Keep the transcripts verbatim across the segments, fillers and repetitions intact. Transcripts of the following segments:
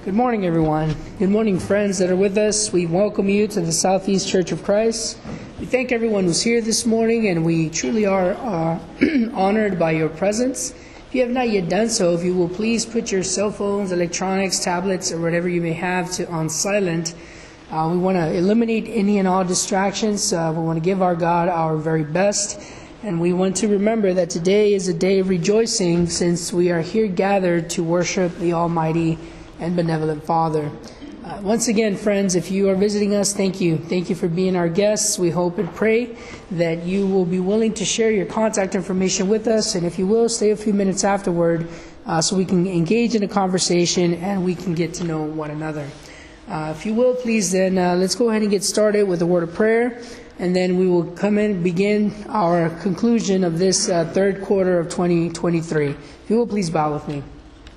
Good morning, everyone. Good morning, friends that are with us. We welcome you to the Southeast Church of Christ. We thank everyone who's here this morning, and we truly are uh, honored by your presence. If you have not yet done so, if you will please put your cell phones, electronics, tablets, or whatever you may have to on silent. Uh, we want to eliminate any and all distractions. Uh, we want to give our God our very best. And we want to remember that today is a day of rejoicing, since we are here gathered to worship the Almighty and benevolent Father. Uh, once again, friends, if you are visiting us, thank you. Thank you for being our guests. We hope and pray that you will be willing to share your contact information with us. And if you will, stay a few minutes afterward uh, so we can engage in a conversation and we can get to know one another. Uh, if you will, please, then uh, let's go ahead and get started with a word of prayer. And then we will come in and begin our conclusion of this uh, third quarter of twenty twenty-three. If you will, please bow with me.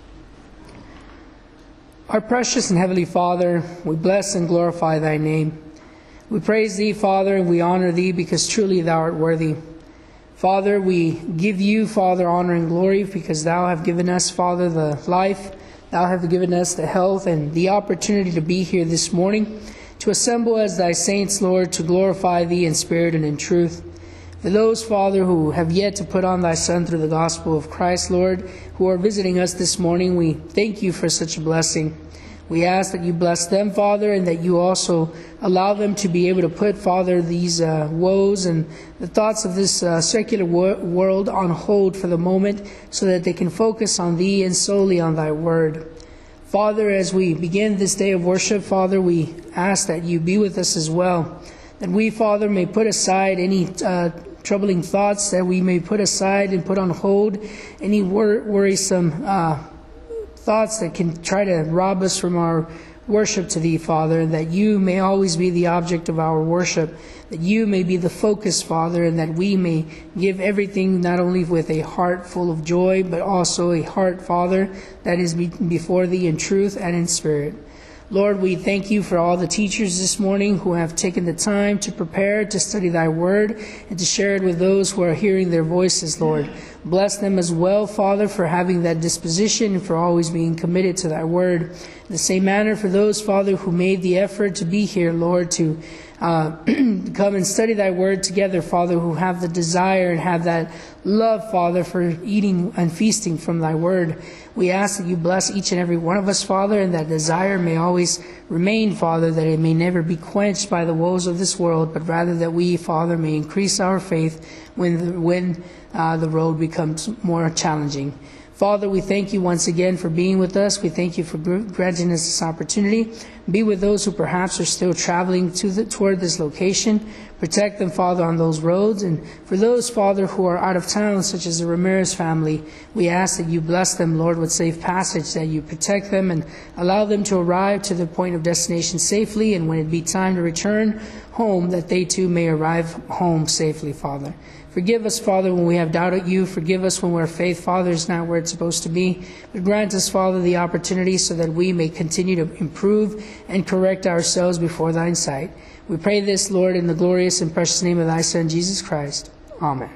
Our precious and heavenly Father, we bless and glorify thy name. We praise thee, Father, and we honor thee because truly thou art worthy. Father, we give you, Father, honor and glory because thou have given us, Father, the life. Thou have given us the health and the opportunity to be here this morning, to assemble as thy saints, Lord, to glorify thee in spirit and in truth. For those, Father, who have yet to put on thy Son through the gospel of Christ, Lord, who are visiting us this morning, we thank you for such a blessing. We ask that you bless them, Father, and that you also allow them to be able to put, Father, these uh, woes and the thoughts of this uh, secular wor- world on hold for the moment, so that they can focus on thee and solely on thy word. Father, as we begin this day of worship, Father, we ask that you be with us as well, that we, Father, may put aside any uh, troubling thoughts, that we may put aside and put on hold any wor- worrisome uh, thoughts that can try to rob us from our worship to thee, Father, and that you may always be the object of our worship, that you may be the focus, Father, and that we may give everything not only with a heart full of joy, but also a heart, Father, that is before thee in truth and in spirit. Lord, we thank you for all the teachers this morning who have taken the time to prepare to study thy word and to share it with those who are hearing their voices, Lord. Bless them as well, Father, for having that disposition and for always being committed to thy word. In the same manner, for those, Father, who made the effort to be here, Lord, to uh, come and study thy word together, Father, who have the desire and have that love, Father, for eating and feasting from thy word. We ask that you bless each and every one of us, Father, and that desire may always remain, Father, that it may never be quenched by the woes of this world, but rather that we, Father, may increase our faith when the, when uh, the road becomes more challenging. Father, we thank you once again for being with us. We thank you for granting us this opportunity. Be with those who perhaps are still traveling to the, toward this location. Protect them, Father, on those roads. And for those, Father, who are out of town, such as the Ramirez family, we ask that you bless them, Lord, with safe passage, that you protect them and allow them to arrive to the point of destination safely. And when it be time to return home, that they too may arrive home safely, Father. Forgive us, Father, when we have doubted you. Forgive us when our faith, Father, is not where it's supposed to be. But grant us, Father, the opportunity so that we may continue to improve and correct ourselves before thine sight. We pray this, Lord, in the glorious and precious name of thy Son, Jesus Christ. Amen.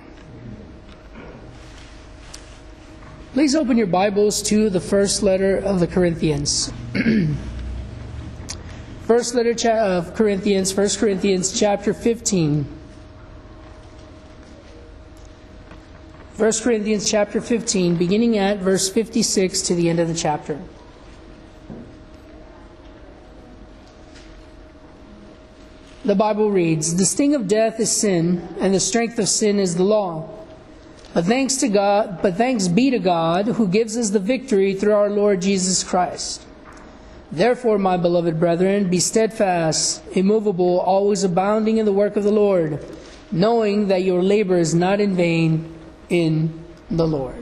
Please open your Bibles to the first letter of the Corinthians. First letter of Corinthians, First Corinthians chapter fifteen. First Corinthians chapter fifteen, beginning at verse fifty-six to the end of the chapter. The Bible reads, "The sting of death is sin, and the strength of sin is the law. But thanks to God, but thanks be to God, who gives us the victory through our Lord Jesus Christ. Therefore, my beloved brethren, be steadfast, immovable, always abounding in the work of the Lord, knowing that your labor is not in vain in the Lord."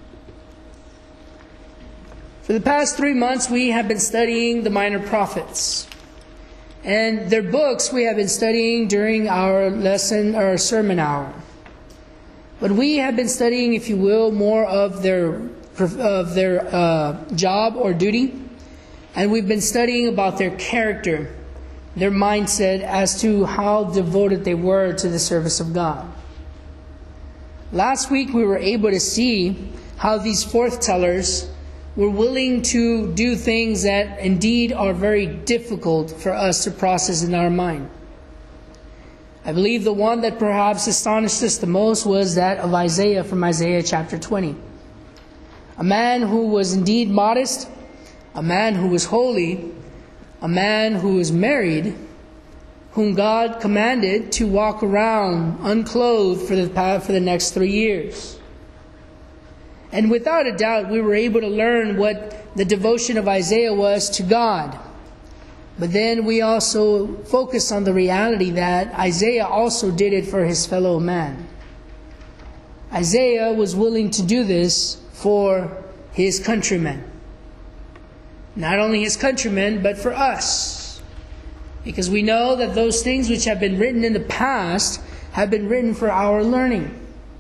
For the past three months, we have been studying the minor prophets. And their books we have been studying during our lesson or sermon hour. But we have been studying, if you will, more of their of their uh, job or duty. And we've been studying about their character, their mindset as to how devoted they were to the service of God. Last week we were able to see how these forth tellers we're willing to do things that indeed are very difficult for us to process in our mind. I believe the one that perhaps astonished us the most was that of Isaiah from Isaiah chapter twenty. A man who was indeed modest, a man who was holy, a man who was married, whom God commanded to walk around unclothed for the for the next three years. And without a doubt, we were able to learn what the devotion of Isaiah was to God. But then we also focus on the reality that Isaiah also did it for his fellow man. Isaiah was willing to do this for his countrymen. Not only his countrymen, but for us. Because we know that those things which have been written in the past have been written for our learning.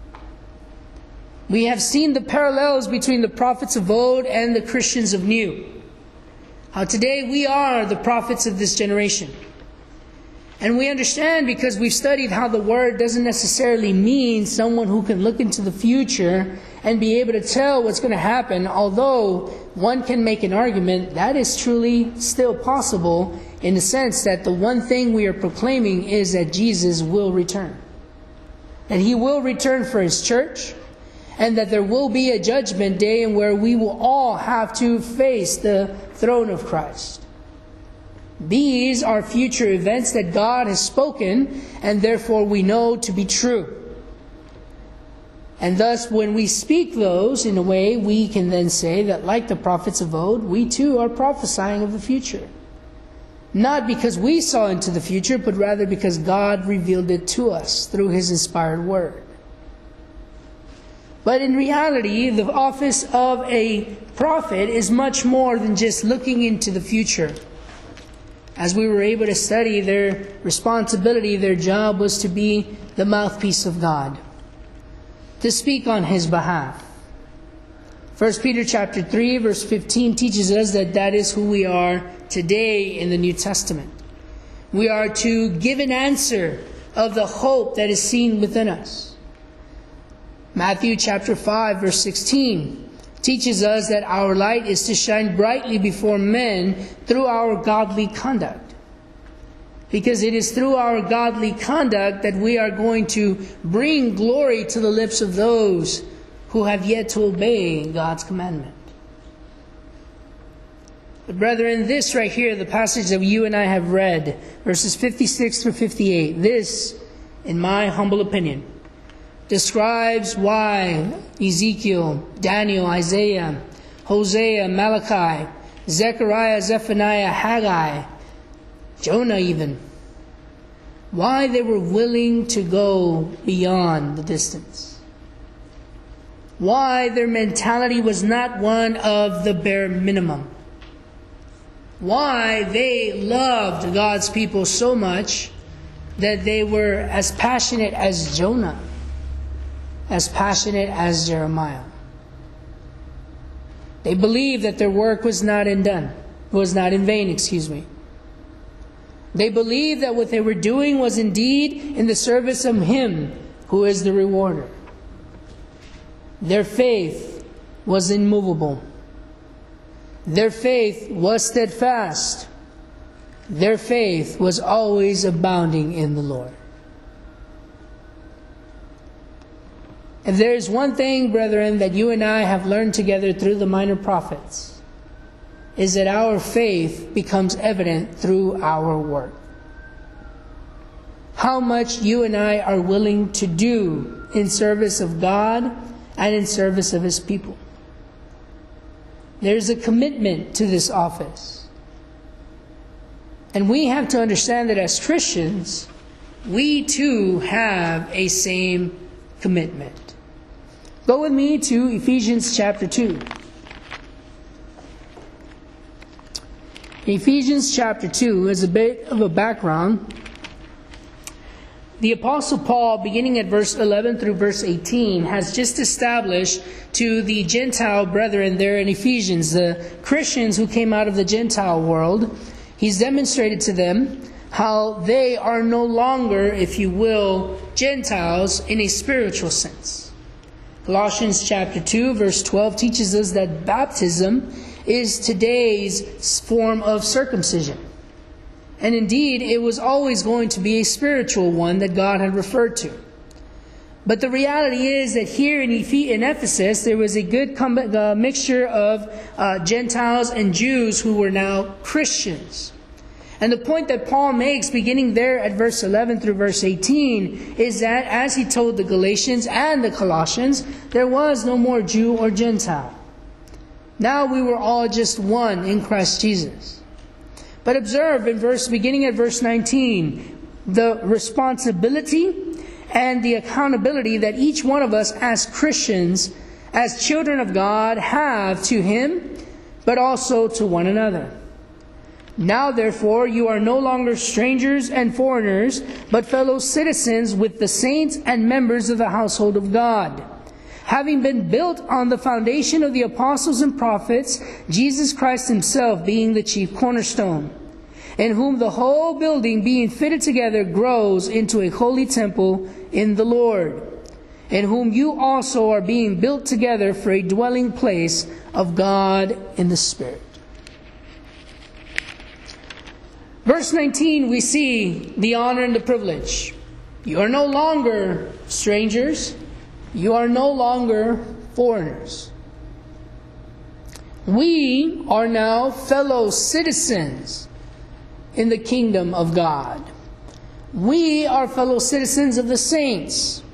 We have seen the parallels between the prophets of old and the Christians of new. How today we are the prophets of this generation. And we understand because we've studied how the word doesn't necessarily mean someone who can look into the future and be able to tell what's going to happen. Although one can make an argument that is truly still possible in the sense that the one thing we are proclaiming is that Jesus will return. That He will return for His church. And that there will be a judgment day in where we will all have to face the throne of Christ. These are future events that God has spoken, and therefore we know to be true. And thus, when we speak those, in a way, we can then say that like the prophets of old, we too are prophesying of the future. Not because we saw into the future, but rather because God revealed it to us through His inspired word. But in reality, the office of a prophet is much more than just looking into the future. As we were able to study, their responsibility, their job was to be the mouthpiece of God, to speak on His behalf. First Peter chapter three, verse fifteen teaches us that that is who we are today in the New Testament. We are to give an answer of the hope that is seen within us. Matthew chapter five, verse sixteen teaches us that our light is to shine brightly before men through our godly conduct. Because it is through our godly conduct that we are going to bring glory to the lips of those who have yet to obey God's commandment. But brethren, this right here, the passage that you and I have read, verses fifty-six through fifty-eight, this, in my humble opinion, describes why Ezekiel, Daniel, Isaiah, Hosea, Malachi, Zechariah, Zephaniah, Haggai, Jonah even, why they were willing to go beyond the distance. Why their mentality was not one of the bare minimum. Why they loved God's people so much that they were as passionate as Jonah, as passionate as Jeremiah. They believed that their work was not undone, was not in vain, excuse me. They believed that what they were doing was indeed in the service of Him who is the rewarder. Their faith was immovable. Their faith was steadfast. Their faith was always abounding in the Lord. If there is one thing, brethren, that you and I have learned together through the minor prophets, is that our faith becomes evident through our work. How much you and I are willing to do in service of God and in service of His people. There's a commitment to this office. And we have to understand that as Christians, we too have a same commitment. Go with me to Ephesians chapter two. Ephesians chapter two is a bit of a background. The Apostle Paul, beginning at verse eleven through verse eighteen, has just established to the Gentile brethren there in Ephesians, the Christians who came out of the Gentile world, he's demonstrated to them how they are no longer, if you will, Gentiles in a spiritual sense. Colossians chapter two, verse twelve teaches us that baptism is today's form of circumcision. And indeed, it was always going to be a spiritual one that God had referred to. But the reality is that here in Ephesus, there was a good com- uh, mixture of uh, Gentiles and Jews who were now Christians. And the point that Paul makes, beginning there at verse eleven through verse eighteen, is that as he told the Galatians and the Colossians, there was no more Jew or Gentile. Now we were all just one in Christ Jesus. But observe in verse, beginning at verse nineteen, the responsibility and the accountability that each one of us as Christians, as children of God, have to Him, but also to one another. Now, therefore, you are no longer strangers and foreigners, but fellow citizens with the saints and members of the household of God, having been built on the foundation of the apostles and prophets, Jesus Christ Himself being the chief cornerstone, in whom the whole building being fitted together grows into a holy temple in the Lord, in whom you also are being built together for a dwelling place of God in the Spirit. Verse nineteen, we see the honor and the privilege. You are no longer strangers. You are no longer foreigners. We are now fellow citizens in the kingdom of God. We are fellow citizens of the saints.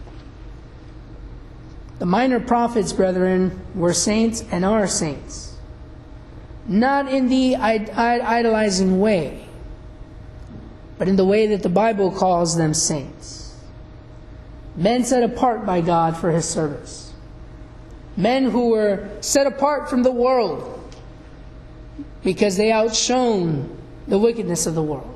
The minor prophets, brethren, were saints and are saints. Not in the idolizing way, but in the way that the Bible calls them saints. Men set apart by God for His service. Men who were set apart from the world because they outshone the wickedness of the world.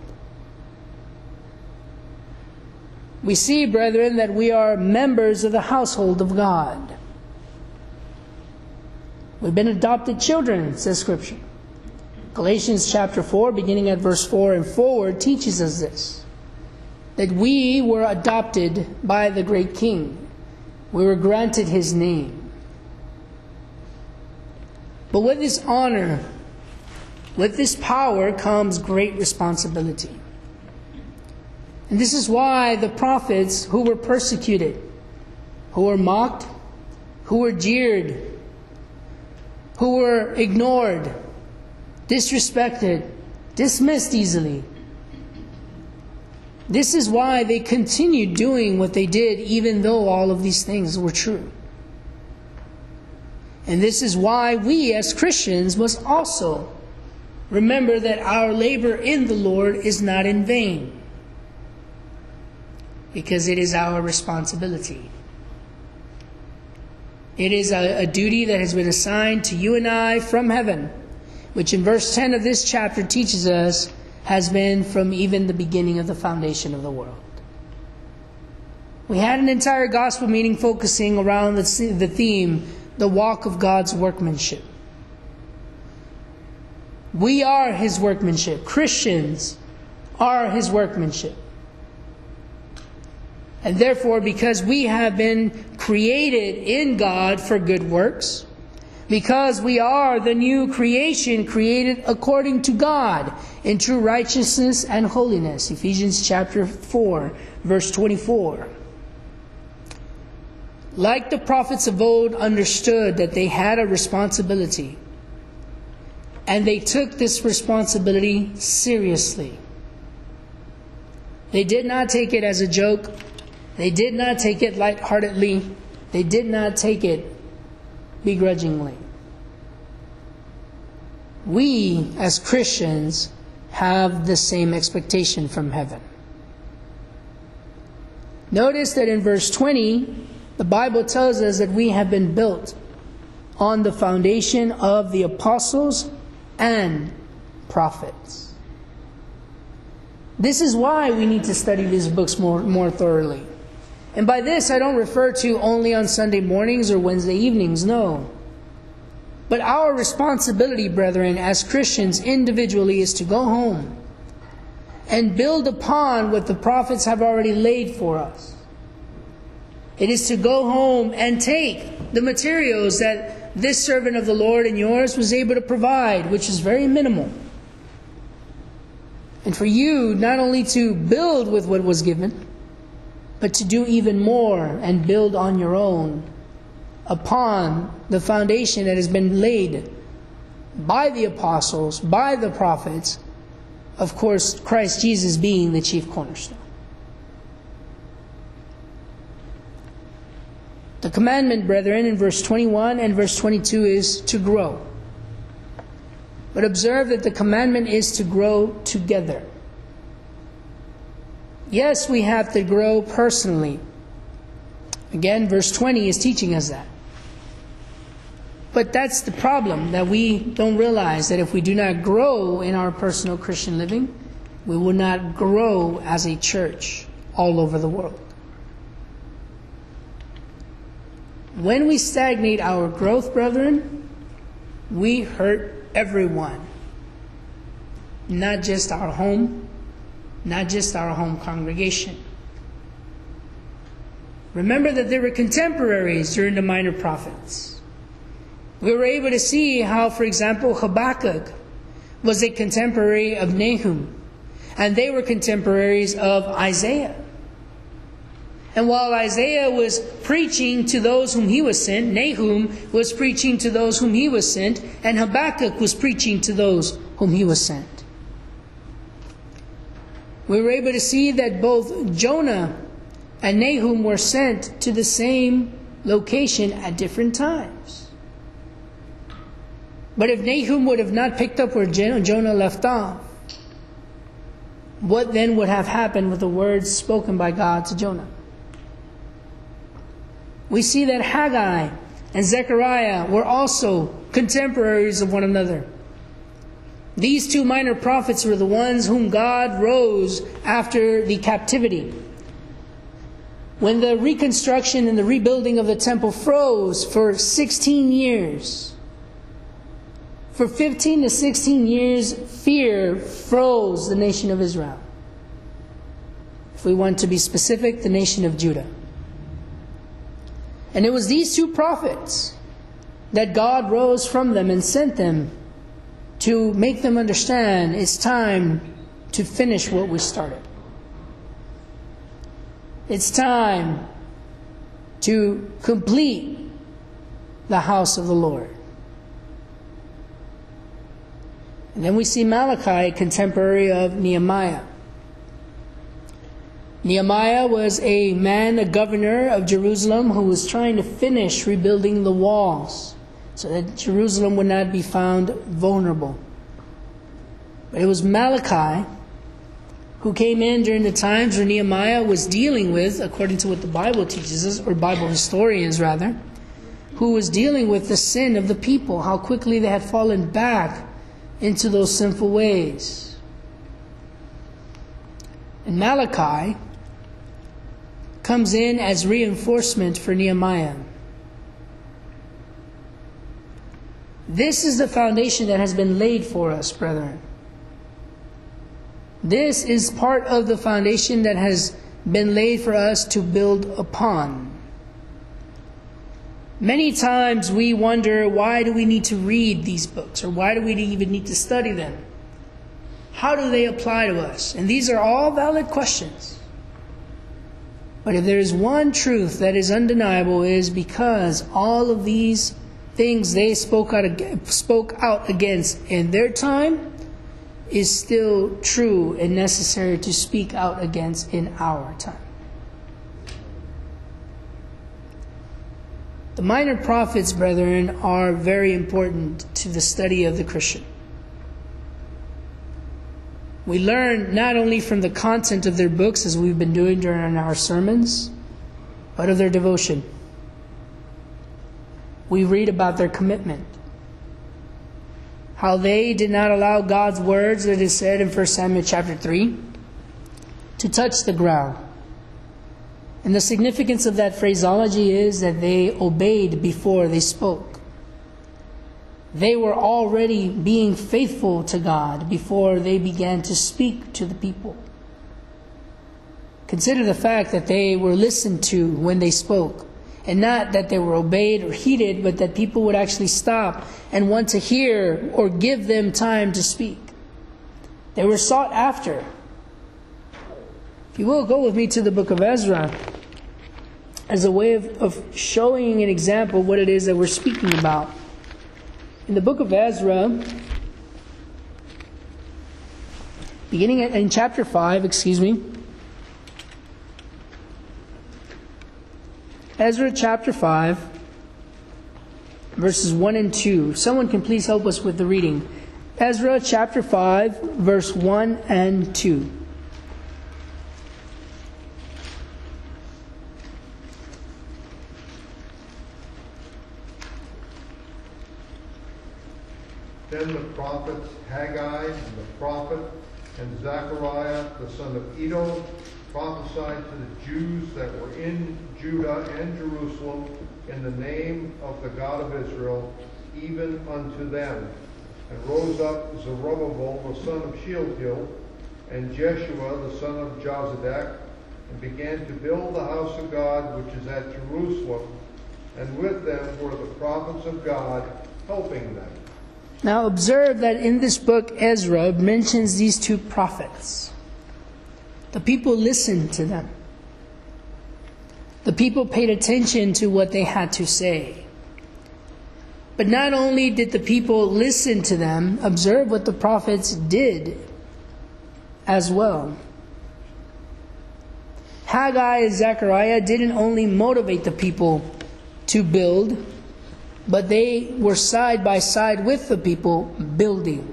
We see, brethren, that we are members of the household of God. We've been adopted children, says Scripture. Galatians chapter four, beginning at verse four and forward, teaches us this. That we were adopted by the great King. We were granted His name. But with this honor, with this power comes great responsibility. And this is why the prophets who were persecuted, who were mocked, who were jeered, who were ignored, disrespected, dismissed easily, this is why they continued doing what they did even though all of these things were true. And this is why we as Christians must also remember that our labor in the Lord is not in vain, because it is our responsibility. It is a, a duty that has been assigned to you and I from heaven, which in verse ten of this chapter teaches us has been from even the beginning of the foundation of the world. We had an entire gospel meeting focusing around the, the theme, the walk of God's workmanship. We are His workmanship. Christians are His workmanship. And therefore, because we have been created in God for good works, because we are the new creation created according to God in true righteousness and holiness. Ephesians chapter four, verse twenty-four. Like the prophets of old understood that they had a responsibility, and they took this responsibility seriously. They did not take it as a joke. They did not take it lightheartedly. They did not take it begrudgingly. We, as Christians, have the same expectation from heaven. Notice that in verse twenty, the Bible tells us that we have been built on the foundation of the apostles and prophets. This is why we need to study these books more, more thoroughly. And by this, I don't refer to only on Sunday mornings or Wednesday evenings, no. But our responsibility, brethren, as Christians individually is to go home and build upon what the prophets have already laid for us. It is to go home and take the materials that this servant of the Lord and yours was able to provide, which is very minimal. And for you not only to build with what was given, but to do even more and build on your own upon the foundation that has been laid by the apostles, by the prophets, of course, Christ Jesus being the chief cornerstone. The commandment, brethren, in verse twenty-one and verse twenty-two is to grow. But observe that the commandment is to grow together. Yes, we have to grow personally. Again, verse twenty is teaching us that. But that's the problem, that we don't realize that if we do not grow in our personal Christian living, we will not grow as a church all over the world. When we stagnate our growth, brethren, we hurt everyone. Not just our home, not just our home congregation. Remember that there were contemporaries during the minor prophets. We were able to see how, for example, Habakkuk was a contemporary of Nahum, and they were contemporaries of Isaiah. And while Isaiah was preaching to those whom he was sent, Nahum was preaching to those whom he was sent, and Habakkuk was preaching to those whom he was sent. We were able to see that both Jonah and Nahum were sent to the same location at different times. But if Nahum would have not picked up where Jonah left off, what then would have happened with the words spoken by God to Jonah? We see that Haggai and Zechariah were also contemporaries of one another. These two minor prophets were the ones whom God rose after the captivity. When the reconstruction and the rebuilding of the temple froze for sixteen years, for fifteen to sixteen years, fear froze the nation of Israel. If we want to be specific, the nation of Judah. And it was these two prophets that God rose from them and sent them to make them understand it's time to finish what we started. It's time to complete the house of the Lord. And then we see Malachi, contemporary of Nehemiah. Nehemiah was a man, a governor of Jerusalem, who was trying to finish rebuilding the walls so that Jerusalem would not be found vulnerable. But it was Malachi who came in during the times where Nehemiah was dealing with, according to what the Bible teaches us, or Bible historians rather, who was dealing with the sin of the people, how quickly they had fallen back into those sinful ways. And Malachi comes in as reinforcement for Nehemiah. This is the foundation that has been laid for us, brethren. This is part of the foundation that has been laid for us to build upon. Many times we wonder, why do we need to read these books? Or why do we even need to study them? How do they apply to us? And these are all valid questions. But if there is one truth that is undeniable, it is because all of these things they spoke out, spoke out against in their time is still true and necessary to speak out against in our time. The minor prophets, brethren, are very important to the study of the Christian. We learn not only from the content of their books, as we've been doing during our sermons, but of their devotion. We read about their commitment. How they did not allow God's words, that is said in First Samuel chapter three, to touch the ground. And the significance of that phraseology is that they obeyed before they spoke. They were already being faithful to God before they began to speak to the people. Consider the fact that they were listened to when they spoke, and not that they were obeyed or heeded, but that people would actually stop and want to hear or give them time to speak. They were sought after. If you will, go with me to the book of Ezra as a way of, of showing an example of what it is that we're speaking about. In the book of Ezra, beginning in chapter five, excuse me, Ezra chapter five, verses one and two. Someone can please help us with the reading. Ezra chapter five, verse one and two. Then the prophets Haggai and the prophet and Zechariah the son of Iddo prophesied to the Jews that were in Judah and Jerusalem in the name of the God of Israel, even unto them. And rose up Zerubbabel the son of Shealtiel and Jeshua the son of Jozadak, and began to build the house of God which is at Jerusalem, and with them were the prophets of God helping them. Now observe that in this book Ezra mentions these two prophets. The people listened to them. The people paid attention to what they had to say. But not only did the people listen to them, observe what the prophets did as well. Haggai and Zechariah didn't only motivate the people to build, but they were side by side with the people building.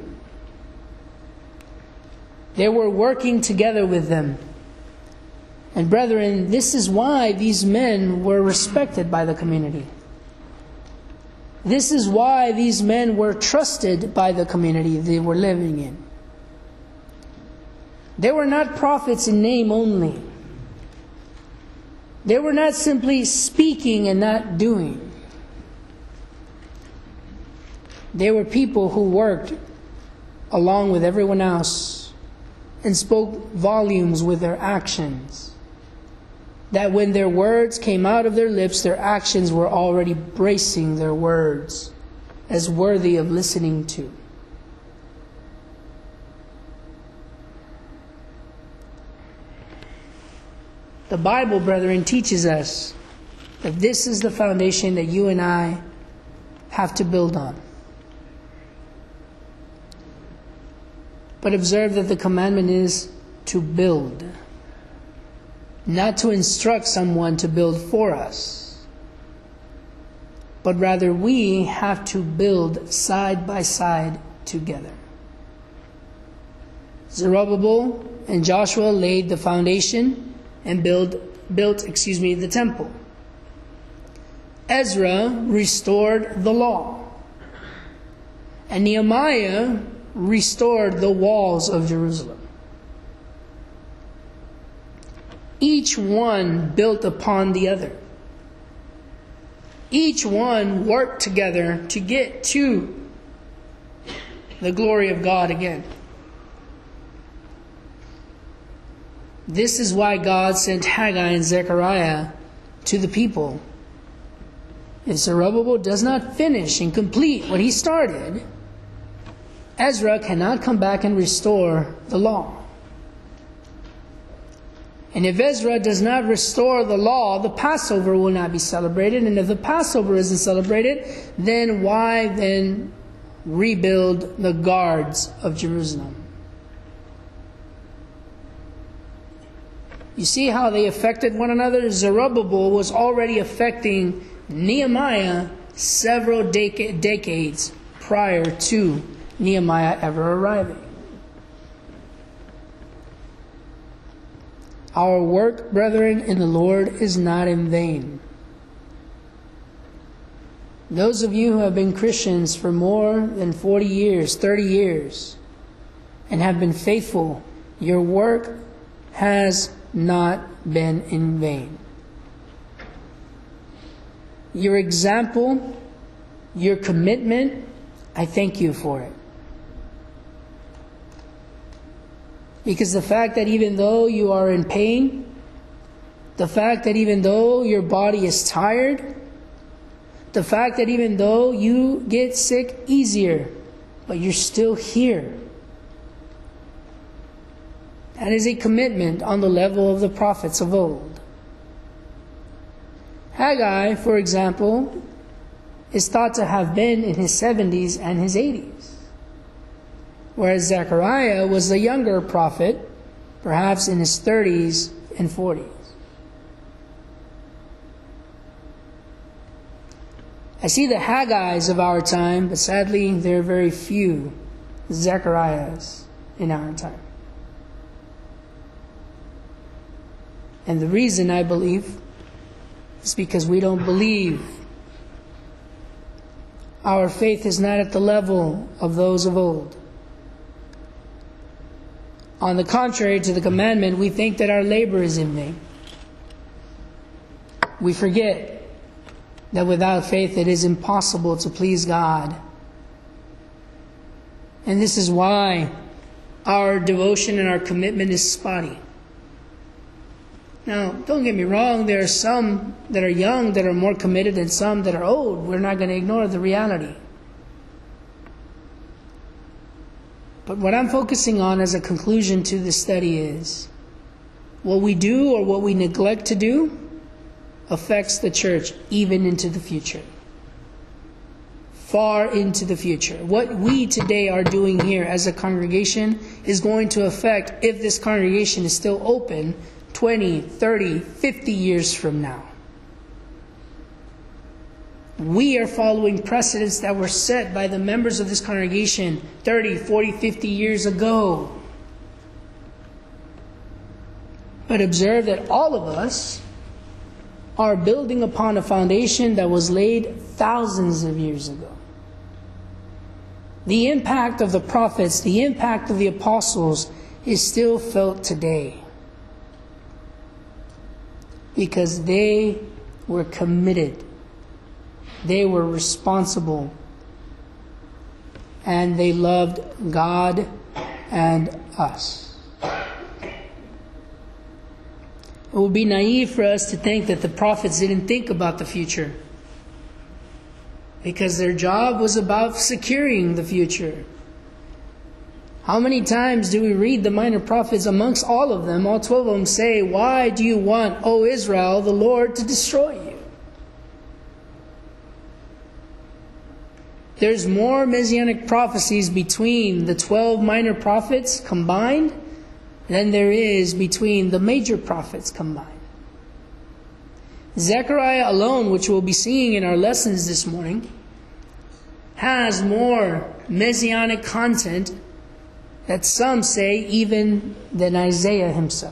They were working together with them. And brethren, this is why these men were respected by the community. This is why these men were trusted by the community they were living in. They were not prophets in name only. They were not simply speaking and not doing. They were people who worked along with everyone else and spoke volumes with their actions. That when their words came out of their lips, their actions were already bracing their words as worthy of listening to. The Bible, brethren, teaches us that this is the foundation that you and I have to build on. But observe that the commandment is to build, not to instruct someone to build for us, but rather we have to build side by side together. Zerubbabel and Joshua laid the foundation and build, built, excuse me, the temple. Ezra restored the law, and Nehemiah restored the walls of Jerusalem. Each one built upon the other. Each one worked together to get to the glory of God again. This is why God sent Haggai and Zechariah to the people. If Zerubbabel does not finish and complete what he started, Ezra cannot come back and restore the law. And if Ezra does not restore the law, the Passover will not be celebrated. And if the Passover isn't celebrated, then why then rebuild the guards of Jerusalem? You see how they affected one another? Zerubbabel was already affecting Nehemiah several dec- decades prior to Nehemiah ever arriving. Our work, brethren, in the Lord is not in vain. Those of you who have been Christians for more than forty years, thirty years, and have been faithful, your work has not been in vain. Your example, your commitment, I thank you for it. Because the fact that even though you are in pain The fact that even though your body is tired, the fact that even though you get sick easier, but you're still here. That is a commitment on the level of the prophets of old. Haggai, for example, is thought to have been in his seventies and his eighties, whereas Zechariah was the younger prophet, perhaps in his thirties and forties. I see the Haggai's of our time, but sadly there are very few Zechariahs in our time. And the reason, I believe, is because we don't believe. Our faith is not at the level of those of old. On the contrary to the commandment, we think that our labor is in vain. We forget that without faith it is impossible to please God. And this is why our devotion and our commitment is spotty. Now, don't get me wrong, there are some that are young that are more committed than some that are old. We're not going to ignore the reality. But what I'm focusing on as a conclusion to this study is, what we do or what we neglect to do affects the church even into the future. Far into the future. What we today are doing here as a congregation is going to affect if this congregation is still open twenty, thirty, fifty years from now. We are following precedents that were set by the members of this congregation thirty, forty, fifty years ago. But observe that all of us are building upon a foundation that was laid thousands of years ago. The impact of the prophets, the impact of the apostles is still felt today. Because they were committed. They were responsible. And they loved God and us. It would be naive for us to think that the prophets didn't think about the future, because their job was about securing the future. How many times do we read the minor prophets? Amongst all of them, all twelve of them say, "Why do you want, O Israel, the Lord to destroy you?" There's more messianic prophecies between the twelve minor prophets combined than there is between the major prophets combined. Zechariah alone, which we'll be seeing in our lessons this morning, has more messianic content that some say even than Isaiah himself.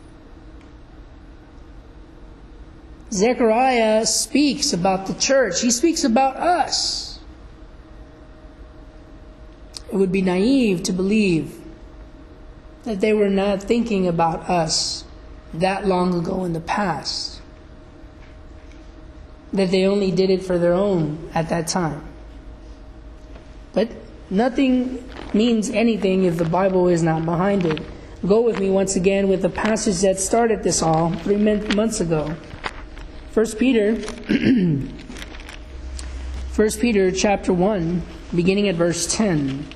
Zechariah speaks about the church. He speaks about us. It would be naive to believe that they were not thinking about us that long ago in the past. That they only did it for their own at that time. But nothing means anything if the Bible is not behind it. Go with me once again with the passage that started this all three months ago. First Peter, First Peter chapter one, beginning at verse ten.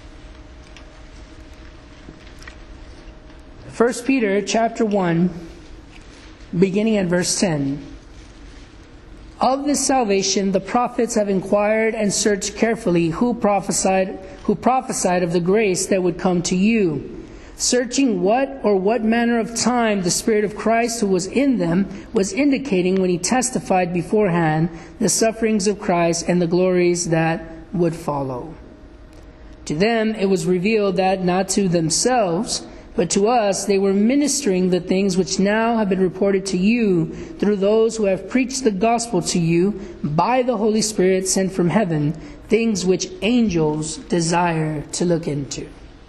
First Peter chapter one, beginning at verse ten. Of this salvation the prophets have inquired and searched carefully who prophesied who prophesied of the grace that would come to you, searching what or what manner of time the Spirit of Christ who was in them was indicating when he testified beforehand the sufferings of Christ and the glories that would follow. To them it was revealed that not to themselves, but to us they were ministering the things which now have been reported to you through those who have preached the gospel to you by the Holy Spirit sent from heaven, things which angels desire to look into.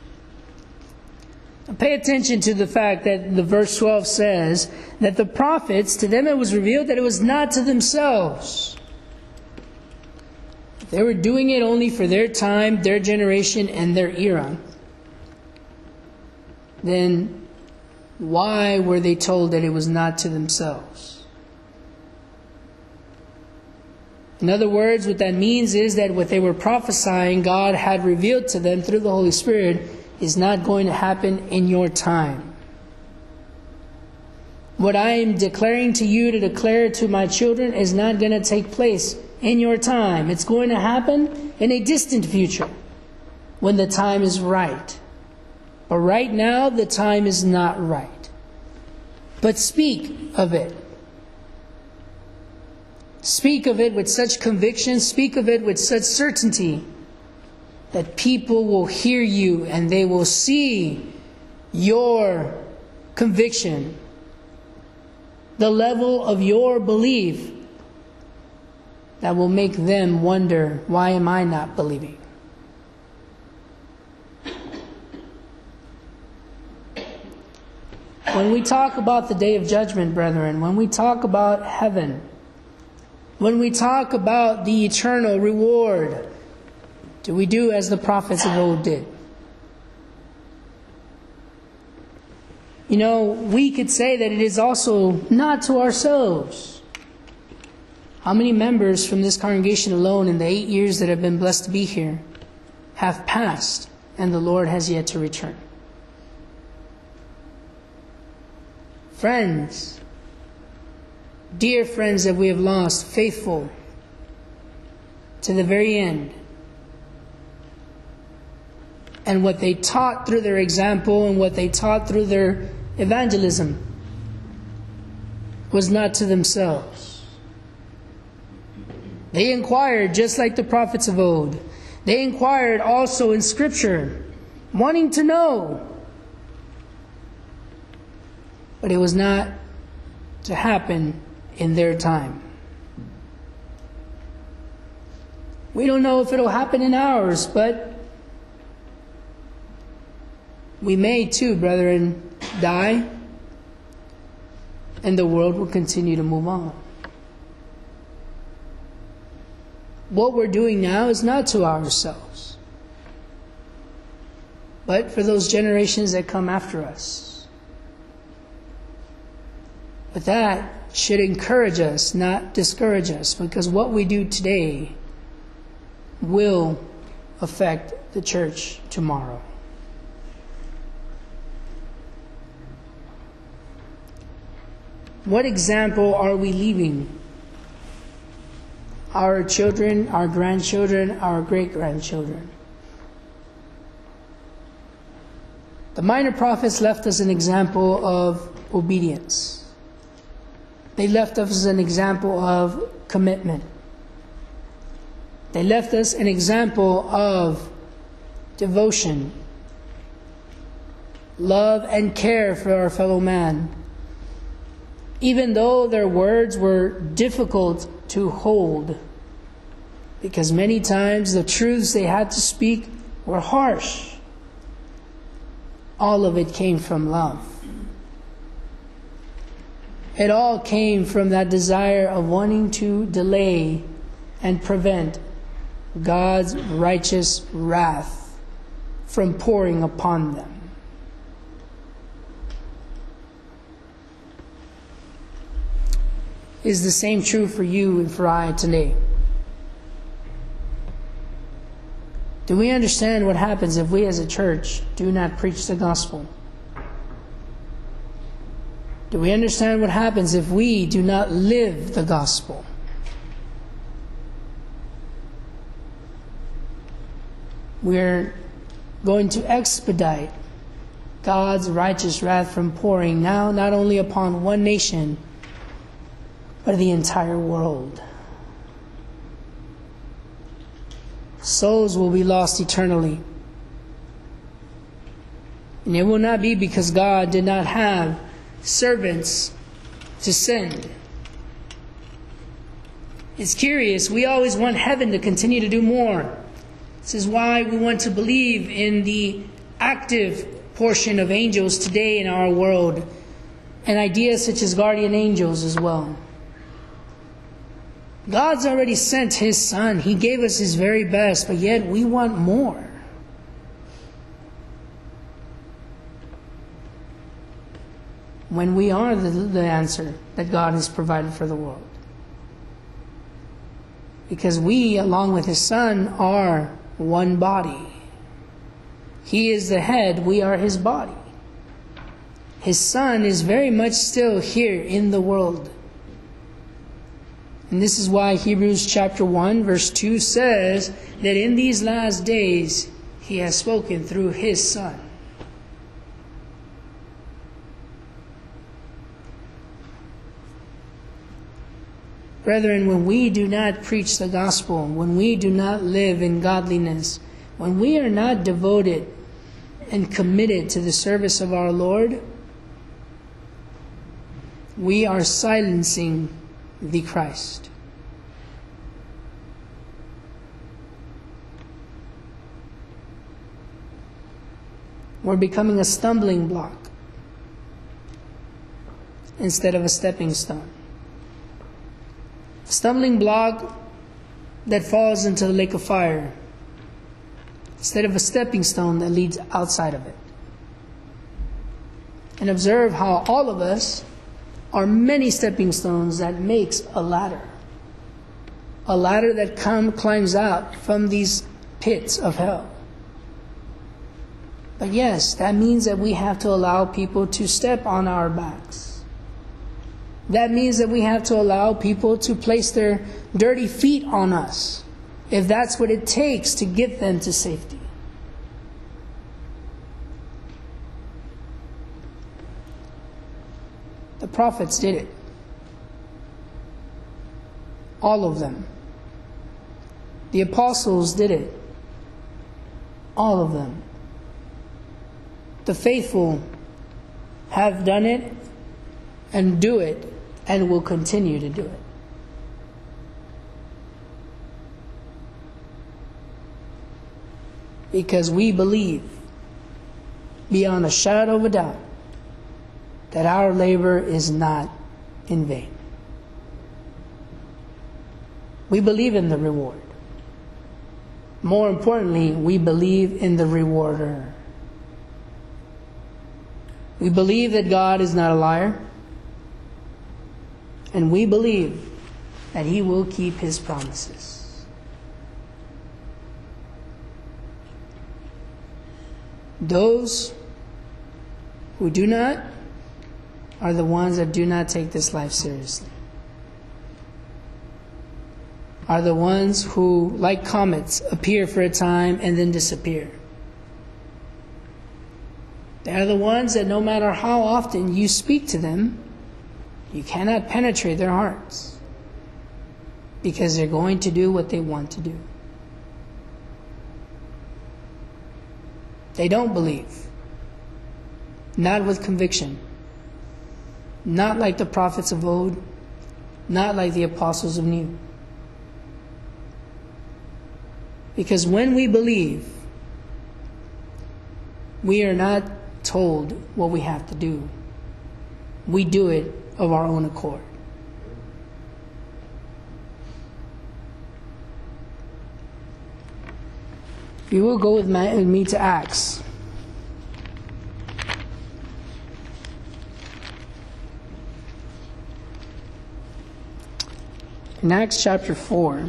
Pay attention to the fact that the verse twelve says that the prophets, to them it was revealed that it was not to themselves. They were doing it only for their time, their generation, and their era. Then why were they told that it was not to themselves? In other words, what that means is that what they were prophesying, God had revealed to them through the Holy Spirit, is not going to happen in your time. What I am declaring to you to declare to my children is not going to take place in your time. It's going to happen in a distant future when the time is right. But right now, the time is not right. But speak of it. Speak of it with such conviction, speak of it with such certainty that people will hear you and they will see your conviction, the level of your belief that will make them wonder, why am I not believing? When we talk about the day of judgment, brethren, when we talk about heaven, when we talk about the eternal reward, do we do as the prophets of old did? You know, we could say that it is also not to ourselves. How many members from this congregation alone in the eight years that have been blessed to be here have passed and the Lord has yet to return? Friends, dear friends that we have lost, faithful to the very end. And what they taught through their example and what they taught through their evangelism was not to themselves. They inquired just like the prophets of old. They inquired also in Scripture, wanting to know. But it was not to happen in their time. We don't know if it'll happen in ours, but we may too, brethren, die, and the world will continue to move on. What we're doing now is not to ourselves, but for those generations that come after us. But that should encourage us, not discourage us, because what we do today will affect the church tomorrow. What example are we leaving? Our children, our grandchildren, our great-grandchildren. The minor prophets left us an example of obedience. They left us an example of commitment. They left us an example of devotion, love and care for our fellow man. Even though their words were difficult to hold, because many times the truths they had to speak were harsh, all of it came from love. It all came from that desire of wanting to delay and prevent God's righteous wrath from pouring upon them. Is the same true for you and for I today? Do we understand what happens if we as a church do not preach the gospel? Do we understand what happens if we do not live the gospel? We're going to expedite God's righteous wrath from pouring now not only upon one nation, but the entire world. Souls will be lost eternally. And it will not be because God did not have servants to send. It's curious, we always want heaven to continue to do more. This is why we want to believe in the active portion of angels today in our world, and ideas such as guardian angels as well. God's already sent His Son. He gave us His very best, but yet we want more. when we are the, the answer that God has provided for the world. Because we, along with His Son, are one body. He is the head, we are His body. His Son is very much still here in the world. And this is why Hebrews chapter one verse two says that in these last days He has spoken through His Son. Brethren, when we do not preach the gospel, when we do not live in godliness, when we are not devoted and committed to the service of our Lord, we are silencing the Christ. We're becoming a stumbling block instead of a stepping stone. A stumbling block that falls into the lake of fire instead of a stepping stone that leads outside of it. And observe how all of us are many stepping stones that makes a ladder. A ladder that come, climbs out from these pits of hell. But yes, that means that we have to allow people to step on our backs. That means that we have to allow people to place their dirty feet on us, if that's what it takes to get them to safety. The prophets did it. All of them. The apostles did it. All of them. The faithful have done it and do it and will continue to do it. Because we believe beyond a shadow of a doubt that our labor is not in vain. We believe in the reward. More importantly, we believe in the rewarder. We believe that God is not a liar. And we believe that He will keep His promises. Those who do not are the ones that do not take this life seriously. Are the ones who, like comets, appear for a time and then disappear. They are the ones that no matter how often you speak to them, you cannot penetrate their hearts. Because they're going to do what they want to do. They don't believe. Not with conviction. Not like the prophets of old. Not like the apostles of new. Because when we believe, we are not told what we have to do. We do it of our own accord. If you will go with me to Acts. In Acts chapter four,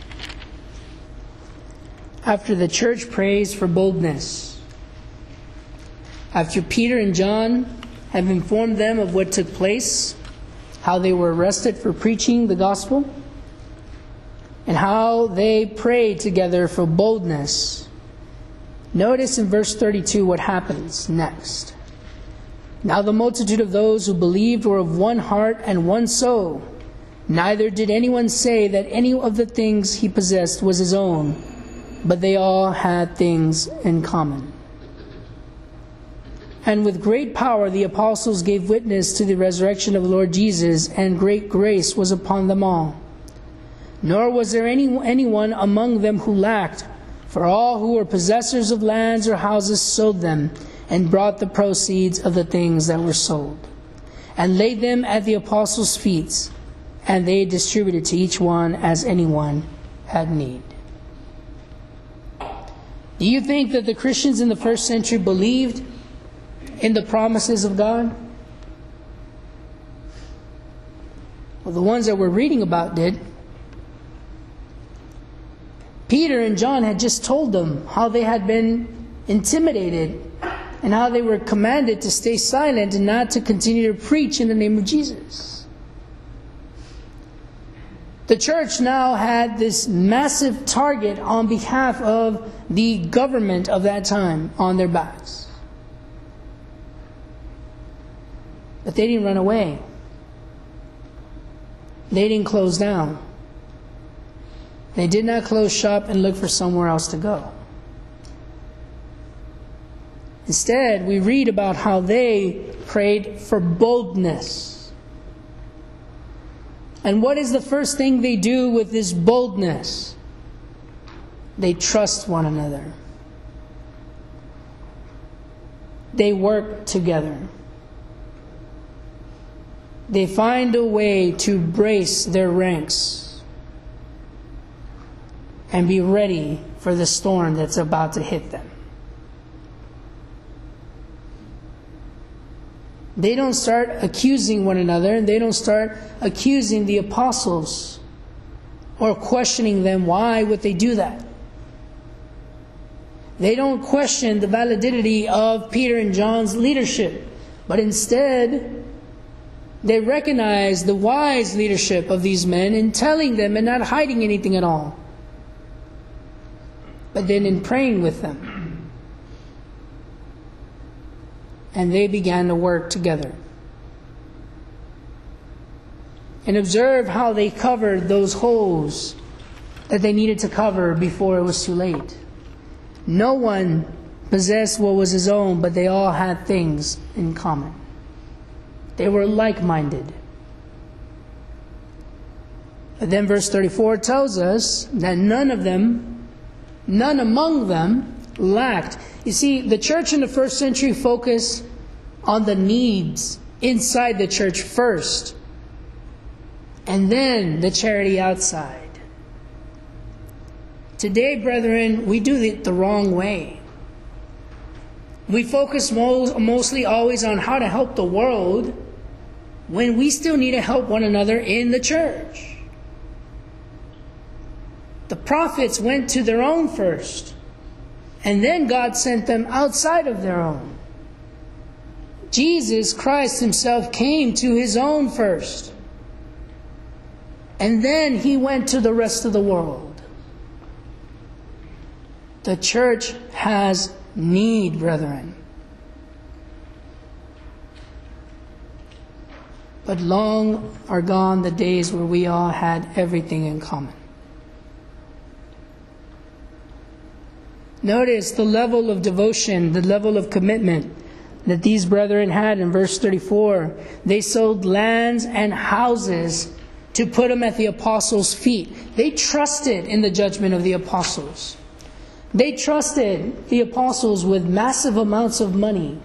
after the church prays for boldness, after Peter and John have informed them of what took place, how they were arrested for preaching the gospel, and how they prayed together for boldness, notice in verse thirty-two what happens next. Now the multitude of those who believed were of one heart and one soul. Neither did anyone say that any of the things he possessed was his own, but they all had things in common. And with great power the apostles gave witness to the resurrection of the Lord Jesus, and great grace was upon them all. Nor was there any anyone among them who lacked, for all who were possessors of lands or houses sold them, and brought the proceeds of the things that were sold, and laid them at the apostles' feet, and they distributed to each one as anyone had need. Do you think that the Christians in the first century believed in the promises of God? Well, the ones that we're reading about did. Peter and John had just told them how they had been intimidated and how they were commanded to stay silent and not to continue to preach in the name of Jesus. The church now had this massive target on behalf of the government of that time on their backs. But they didn't run away. They didn't close down. They did not close shop and look for somewhere else to go. Instead, we read about how they prayed for boldness. And what is the first thing they do with this boldness? They trust one another. They work together. They find a way to brace their ranks and be ready for the storm that's about to hit them. They don't start accusing one another, and they don't start accusing the apostles or questioning them. Why would they do that? They don't question the validity of Peter and John's leadership, but instead they recognize the wise leadership of these men in telling them and not hiding anything at all, but then in praying with them. And they began to work together. And observe how they covered those holes that they needed to cover before it was too late. No one possessed what was his own, but they all had things in common. They were like-minded. But then verse thirty-four tells us that none of them, none among them lacked. You see, the church in the first century focused on the needs inside the church first, and then the charity outside. Today, brethren, we do it the wrong way. We focus most, mostly always on how to help the world when we still need to help one another in the church. The prophets went to their own first, and then God sent them outside of their own. Jesus Christ himself came to his own first, and then he went to the rest of the world. The church has need, brethren. But long are gone the days where we all had everything in common. Notice the level of devotion, the level of commitment that these brethren had in verse thirty-four. They sold lands and houses to put them at the apostles' feet. They trusted in the judgment of the apostles. They trusted the apostles with massive amounts of money.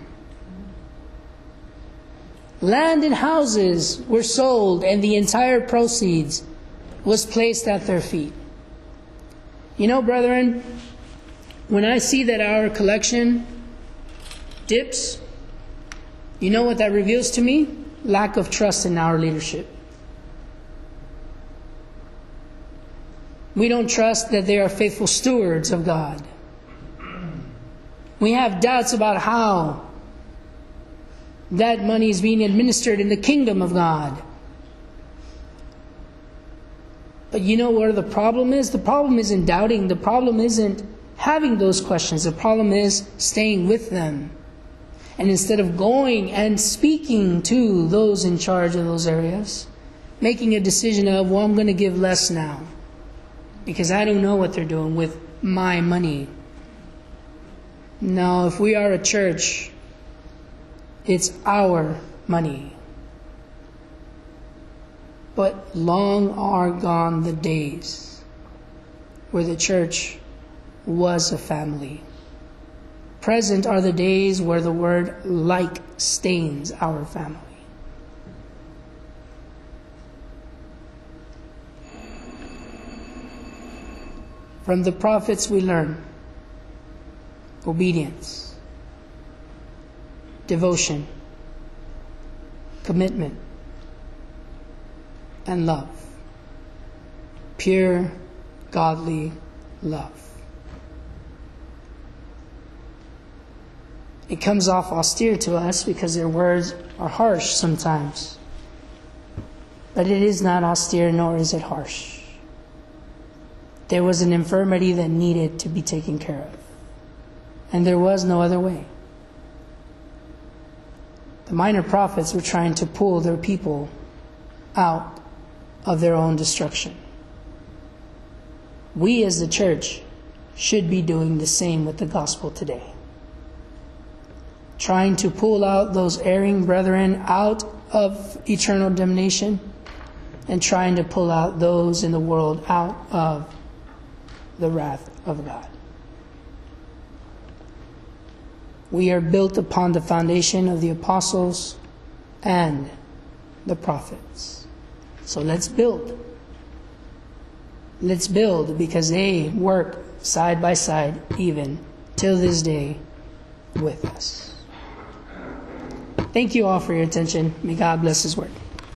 Land and houses were sold, and the entire proceeds was placed at their feet. You know, brethren, when I see that our collection dips, you know what that reveals to me? Lack of trust in our leadership. We don't trust that they are faithful stewards of God. We have doubts about how that money is being administered in the kingdom of God. But you know where the problem is? The problem isn't doubting. The problem isn't having those questions. The problem is staying with them. And instead of going and speaking to those in charge of those areas, making a decision of, well, I'm going to give less now, because I don't know what they're doing with my money. No, if we are a church, it's our money. But long are gone the days where the church was a family. Present are the days where the word like stains our family. From the prophets we learn obedience, devotion, commitment, and love. Pure, godly love. It comes off austere to us because their words are harsh sometimes. But it is not austere, nor is it harsh. There was an infirmity that needed to be taken care of. And there was no other way. The minor prophets were trying to pull their people out of their own destruction. We as the church should be doing the same with the gospel today. Trying to pull out those erring brethren out of eternal damnation and trying to pull out those in the world out of the wrath of God. We are built upon the foundation of the apostles and the prophets. So let's build. Let's build because they work side by side even till this day with us. Thank you all for your attention. May God bless His word.